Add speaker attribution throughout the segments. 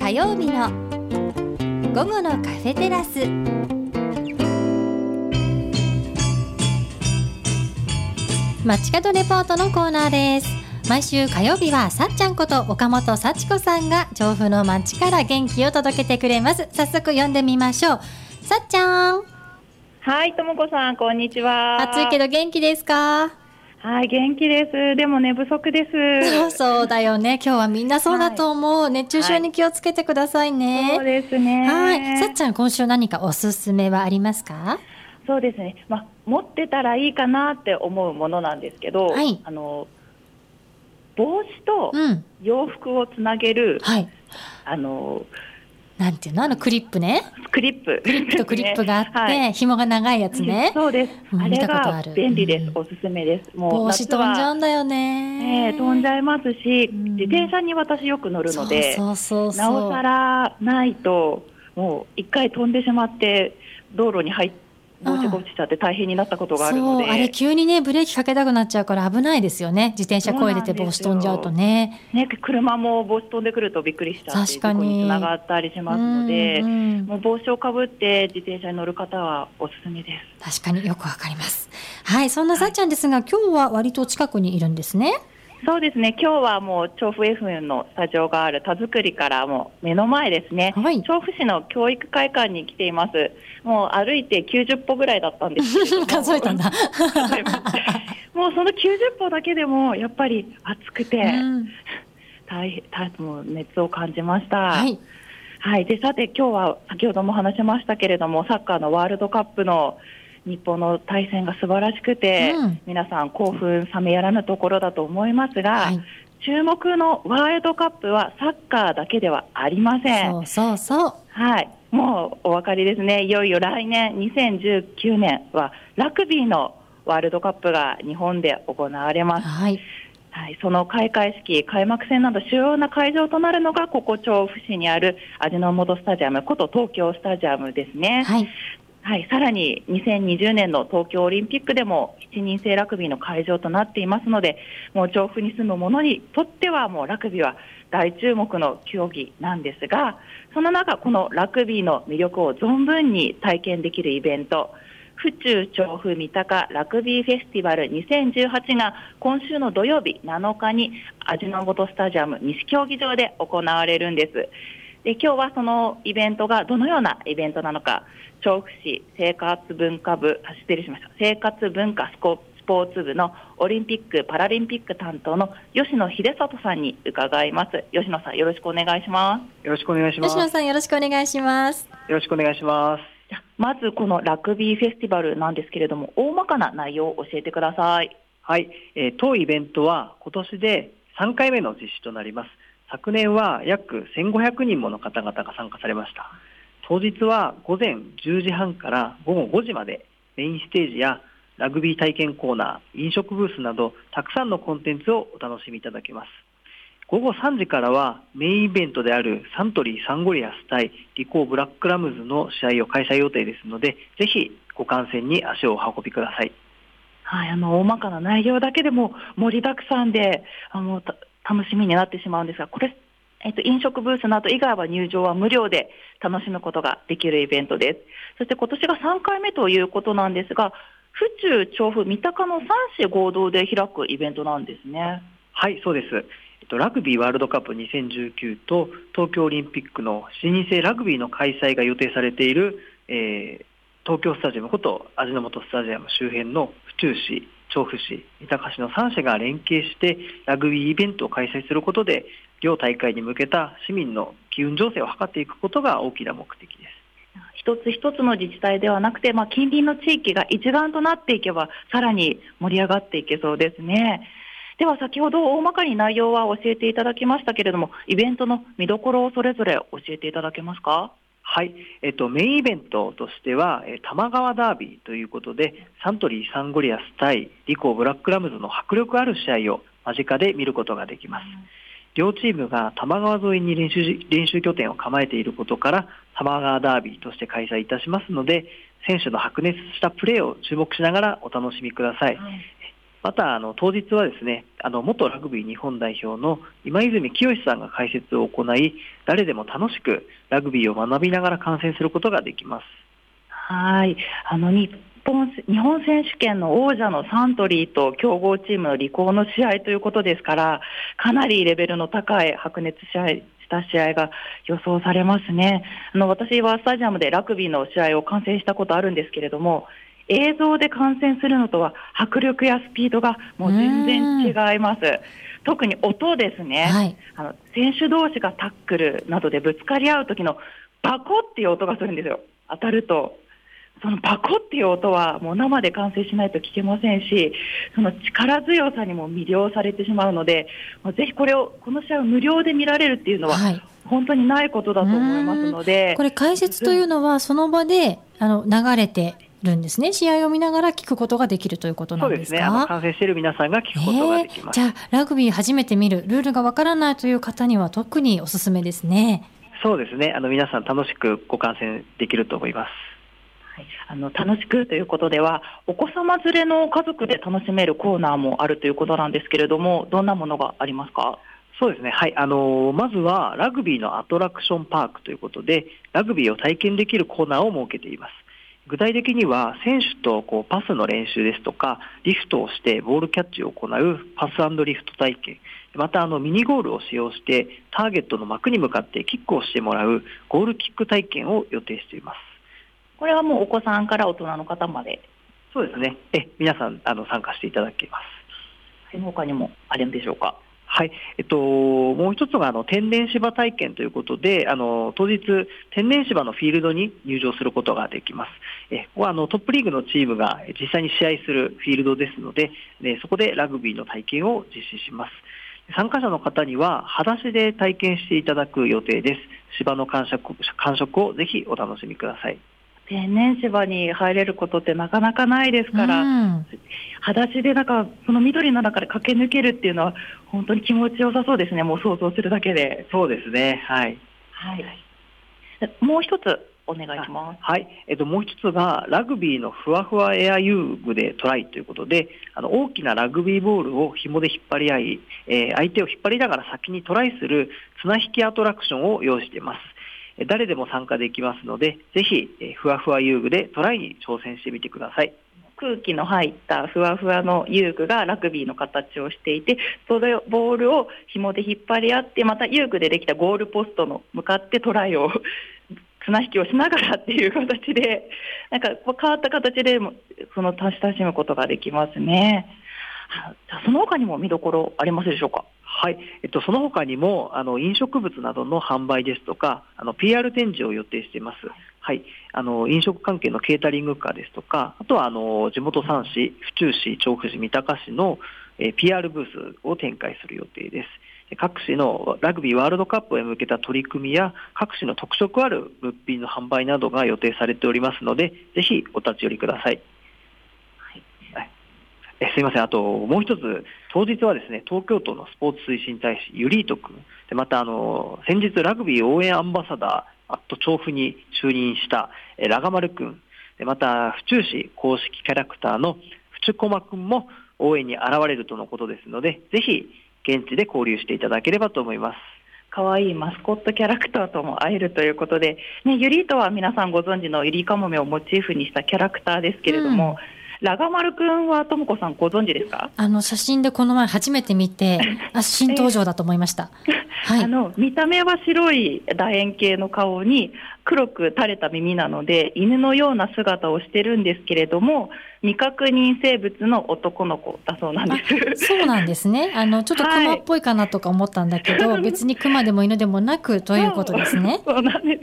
Speaker 1: 火曜日の午後のカフェテラス。街角レポートのコーナーです。毎週火曜日はさっちゃんこと岡本幸子さんが調布の街から元気を届けてくれます。早速呼んでみましょう。さっちゃん。
Speaker 2: はい、ともこさん、こんにちは。
Speaker 1: 暑いけど元気ですか？
Speaker 2: はい、元気です。でも寝不足です。
Speaker 1: そうだよね。今日はみんなそうだと思う。はい、熱中症に気をつけてくださいね。
Speaker 2: そうですね。
Speaker 1: はい。さっちゃん、今週何かおすすめはありますか？
Speaker 2: そうですね。持ってたらいいかなって思うものなんですけど、
Speaker 1: はい、
Speaker 2: 帽子と洋服をつなげる、
Speaker 1: はい、なんていうの、クリップね。
Speaker 2: クリップ
Speaker 1: とクリップがあって、
Speaker 2: はい、
Speaker 1: 紐が長いやつね。
Speaker 2: そうです。あれが便利です。
Speaker 1: うん、
Speaker 2: おすすめです。
Speaker 1: もう帽子飛んじゃうんだよね。
Speaker 2: 飛んじゃいますし、自転車に私よく乗るので、なおさらないともう一回飛んでしまって道路に帽子が落ちちゃって大変になったことがあるので、
Speaker 1: あれ急にねブレーキかけたくなっちゃうから危ないですよね。自転車こいでて帽子飛んじゃうとね。
Speaker 2: 車も帽子飛んでくるとびっくりしちゃって事故につながったりしますので、もう帽子をかぶって自転車に乗る方はおすすめです。
Speaker 1: 確かによくわかります。はい、そんなさっちゃんですが、今日は割と近くにいるんですね。
Speaker 2: そうですね。今日はもう調布 FM のスタジオがある田作りからもう目の前ですね、はい、調布市の教育会館に来ています。もう歩いて90歩ぐらいだったんですけど
Speaker 1: 数えたんだ
Speaker 2: もうその90歩だけでもやっぱり暑くて、もう熱を感じました。はい、はい、でさて今日は先ほども話しましたけれども、サッカーのワールドカップの日本の対戦が素晴らしくて、皆さん興奮冷めやらぬところだと思いますが、はい、注目のワールドカップはサッカーだけではありません。はい、もうお分かりですね。いよいよ来年2019年はラグビーのワールドカップが日本で行われます。はいはい、その開会式、開幕戦など主要な会場となるのがここ調布市にある味の素スタジアムこと東京スタジアムですね。はいはい、さらに2020年の東京オリンピックでも7人制ラグビーの会場となっていますので、もう調布に住む者にとってはもうラグビーは大注目の競技なんですが、その中このラグビーの魅力を存分に体験できるイベント、府中調布三鷹ラグビーフェスティバル2018が今週の土曜日7日に味の素スタジアム西競技場で行われるんです。で今日はそのイベントがどのようなイベントなのか、調布市生活文化生活文化スポーツ部のオリンピック・パラリンピック担当の吉野秀里さんに伺います。吉野さん、よろしくお願いします。
Speaker 3: よろしくお願いします。
Speaker 1: 吉野さん、よろしくお願いします。
Speaker 3: よろしくお願いします。
Speaker 2: まずこのラグビーフェスティバルなんですけれども、大まかな内容を教えてください。
Speaker 3: はい、当イベントは今年で3回目の実施となります。昨年は約1500人もの方々が参加されました。当日は午前10時半から午後5時までメインステージやラグビー体験コーナー、飲食ブースなどたくさんのコンテンツをお楽しみいただけます。午後3時からはメインイベントであるサントリーサンゴリアス対リコーブラックラムズの試合を開催予定ですので、ぜひご観戦に足をお運びください。
Speaker 2: はい、大まかな内容だけでも盛りだくさんで楽しみになってしまうんですが、これ飲食ブースなど以外は入場は無料で楽しむことができるイベントです。そして今年が3回目ということなんですが、府中調布三鷹の3市合同で開くイベントなんですね。
Speaker 3: はい、そうです。ラグビーワールドカップ2019と東京オリンピックの7人制ラグビーの開催が予定されている、東京スタジアムこと味の素スタジアム周辺の府中市、調布市、三鷹市の3社が連携してラグビーイベントを開催することで、両大会に向けた市民の機運醸成を図っていくことが大きな目的です。
Speaker 2: 一つ一つの自治体ではなくて、近隣の地域が一丸となっていけばさらに盛り上がっていけそうですね。では先ほど大まかに内容は教えていただきましたけれども、イベントの見どころをそれぞれ教えていただけますか？
Speaker 3: はい、メインイベントとしては多摩川ダービーということで、サントリーサンゴリアス対リコーブラックラムズの迫力ある試合を間近で見ることができます。両チームが多摩川沿いに練習拠点を構えていることから多摩川ダービーとして開催いたしますので、選手の白熱したプレーを注目しながらお楽しみください。 また当日はですね、元ラグビー日本代表の今泉清さんが解説を行い、誰でも楽しくラグビーを学びながら観戦することができます。
Speaker 2: はい、日本選手権の王者のサントリーと強豪チームのリコーの試合ということですから、かなりレベルの高い白熱した試合が予想されますね。私はスタジアムでラグビーの試合を観戦したことあるんですけれども、映像で観戦するのとは迫力やスピードがもう全然違います。特に音ですね、はい、選手同士がタックルなどでぶつかり合う時のバコっていう音がするんですよ。当たるとそのバコっていう音はもう生で観戦しないと聞けませんし、その力強さにも魅了されてしまうので、ぜひこの試合を無料で見られるっていうのは、はい、本当にないことだと思いますので。
Speaker 1: これ解説というのはその場で流れてるんですね。試合を見ながら聞くことができるということなんですか？
Speaker 3: そうですね、観戦している皆さんが聞くことができます。
Speaker 1: じゃあラグビー初めて見る、ルールがわからないという方には特におすすめですね。
Speaker 3: そうですね、皆さん楽しくご観戦できると思います。
Speaker 2: 楽しくということでは、お子様連れの家族で楽しめるコーナーもあるということなんですけれども、どんなものがありますか？
Speaker 3: そうですね、はい、まずはラグビーのアトラクションパークということで、ラグビーを体験できるコーナーを設けています。具体的には選手とパスの練習ですとか、リフトをしてボールキャッチを行うパス&リフト体験、またミニゴールを使用してターゲットの幕に向かってキックをしてもらうゴールキック体験を予定しています。
Speaker 2: これはもうお子さんから大人の方まで？
Speaker 3: そうですね、皆さん参加していただけます。
Speaker 2: その他にもあるんでしょうか？
Speaker 3: はい、もう一つが天然芝体験ということで、当日天然芝のフィールドに入場することができます。ここはトップリーグのチームが実際に試合するフィールドですので、そこでラグビーの体験を実施します。参加者の方には裸足で体験していただく予定です。芝の感触をぜひお楽しみください。
Speaker 2: 天然芝に入れることってなかなかないですから、裸足でその緑の中で駆け抜けるっていうのは本当に気持ちよさそうですね。もう想像するだけで。
Speaker 3: そうですね、はい、
Speaker 2: はい、もう一つお願いします。
Speaker 3: はい、もう一つがラグビーのふわふわエア遊具でトライということで、大きなラグビーボールを紐で引っ張り合い、相手を引っ張りながら先にトライする綱引きアトラクションを用意しています。誰でも参加できますので、ぜひふわふわ遊具でトライに挑戦してみてください。
Speaker 2: 空気の入ったふわふわの遊具がラグビーの形をしていて、それボールを紐で引っ張り合って、また遊具でできたゴールポストの向かってトライを綱引きをしながらっていう形で、変わった形で親しむことができますね。その他にも見どころありますでしょうか？
Speaker 3: はい、その他にも飲食物などの販売ですとかPR 展示を予定しています。はい、飲食関係のケータリングカーですとか、あとは地元3市、府中市、調布市、三鷹市の、PR ブースを展開する予定です。各市のラグビーワールドカップへ向けた取り組みや各市の特色ある物品の販売などが予定されておりますので、ぜひお立ち寄りください。すみません、あともう一つ、当日はですね、東京都のスポーツ推進大使ゆりーとくんで、また先日ラグビー応援アンバサダー調布に就任したラガマルくんで、また府中市公式キャラクターの府中こまくんも応援に現れるとのことですので、ぜひ現地で交流していただければと思います。
Speaker 2: かわいいマスコットキャラクターとも会えるということで、ゆりーとは皆さんご存知のゆりかもめをモチーフにしたキャラクターですけれども、ラガマルくんはともこさんご存知ですか？
Speaker 1: 写真でこの前初めて見て新登場だと思いました。はい、
Speaker 2: 見た目は白い楕円形の顔に黒く垂れた耳なので犬のような姿をしてるんですけれども、未確認生物の男の子だそうなんです。
Speaker 1: そうなんですね。ちょっとクマっぽいかなとか思ったんだけど、はい、別にクマでも犬でもなくということですね。
Speaker 2: そうなんです。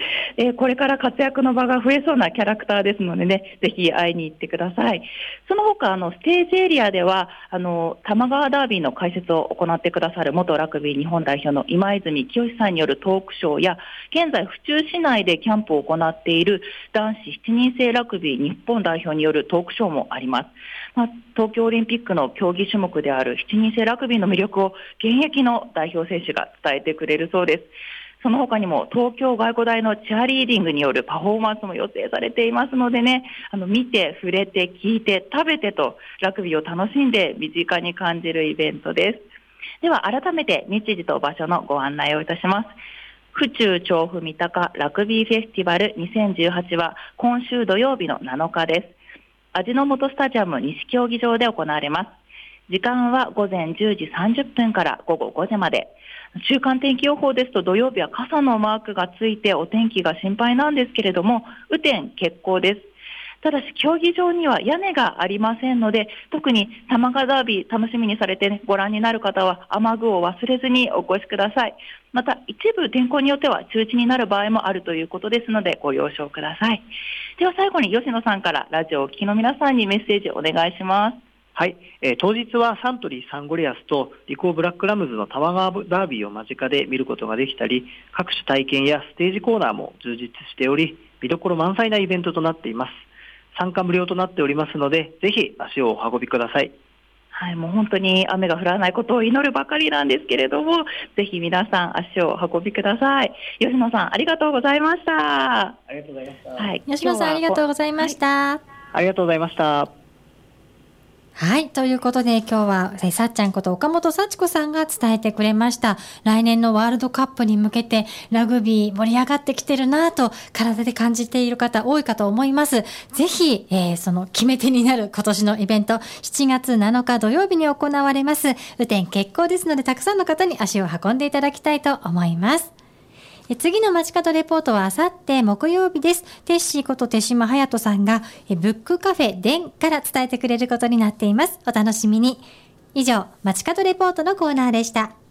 Speaker 2: これから活躍の場が増えそうなキャラクターですのでね、ぜひ会いに行ってください。その他ステージエリアでは多摩川ダービーの解説を行ってくださる元ラグビー日本代表の今泉清さんによるトークショーや、現在府中市内でキャンプを行っている男子7人制ラグビー日本代表によるトークショーもあります。東京オリンピックの競技種目である7人制ラグビーの魅力を現役の代表選手が伝えてくれるそうです。 その他にも東京外語大のチアリーディングによるパフォーマンスも予定されていますのでね、見て、触れて、聞いて、食べてとラグビーを楽しんで身近に感じるイベントです。では改めて日時と場所のご案内をいたします。府中調布三鷹ラグビーフェスティバル2018は今週土曜日の7日です。味の素スタジアム西競技場で行われます。時間は午前10時30分から午後5時まで。週間天気予報ですと土曜日は傘のマークがついてお天気が心配なんですけれども、雨天決行です。ただし競技場には屋根がありませんので、特に玉川ダービー楽しみにされて、ご覧になる方は雨具を忘れずにお越しください。また一部天候によっては中止になる場合もあるということですのでご了承ください。では最後に吉野さんからラジオをお聞きの皆さんにメッセージお願いします。
Speaker 3: はい、当日はサントリーサンゴリアスとリコーブラックラムズの玉川ダービーを間近で見ることができたり、各種体験やステージコーナーも充実しており、見どころ満載なイベントとなっています。参加無料となっておりますので、ぜひ足をお運びください。
Speaker 2: はい、もう本当に雨が降らないことを祈るばかりなんですけれども、ぜひ皆さん足をお運びください。吉野さんありがとうございました。
Speaker 3: ありがとうございました。
Speaker 1: はい、吉野さんありがとうございました。はい、
Speaker 3: ありがとうございました。
Speaker 1: はい。ということで今日はさっちゃんこと岡本幸子さんが伝えてくれました。来年のワールドカップに向けてラグビー盛り上がってきてるなぁと体で感じている方多いかと思います。ぜひ、その決め手になる今年のイベント7月7日土曜日に行われます。雨天決行ですのでたくさんの方に足を運んでいただきたいと思います。次の街角レポートはあさって木曜日です。テッシーこと手島隼人さんがブックカフェデンから伝えてくれることになっています。お楽しみに。以上、街角レポートのコーナーでした。